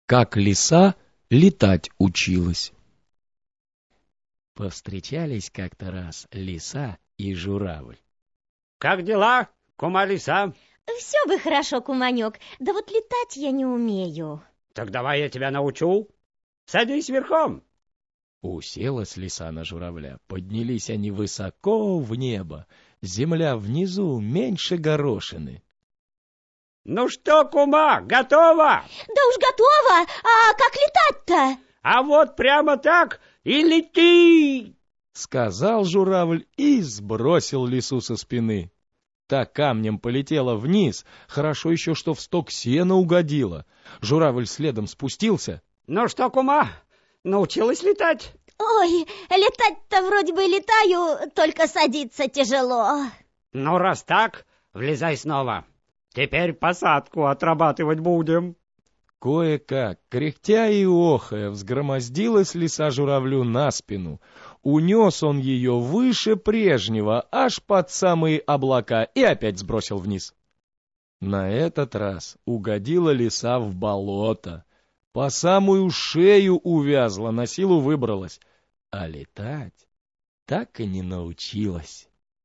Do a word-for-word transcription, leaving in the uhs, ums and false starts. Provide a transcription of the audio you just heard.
как лиса летать училась. Повстречались как-то раз лиса и журавль. — Как дела, кума лиса? — Все бы хорошо, куманек, да вот летать я не умею. — Так давай я тебя научу. Садись верхом. Уселась лиса на журавля, поднялись они высоко в небо, земля внизу меньше горошины. — Ну что, кума, готова? — Да уж готова, а как летать-то? — А вот прямо так и лети! — сказал журавль и сбросил лису со спины. Та камнем полетела вниз, хорошо еще, что в сток сена угодила. Журавль следом спустился. — Ну что, кума, научилась летать? — Ой, летать-то вроде бы летаю, только садиться тяжело. — Ну, раз так, влезай снова. Теперь посадку отрабатывать будем. Кое-как, кряхтя и охая, взгромоздилась лиса журавлю на спину. Унес он ее выше прежнего, аж под самые облака, и опять сбросил вниз. На этот раз угодила лиса в болото. По самую шею увязла, на силу выбралась, а летать так и не научилась.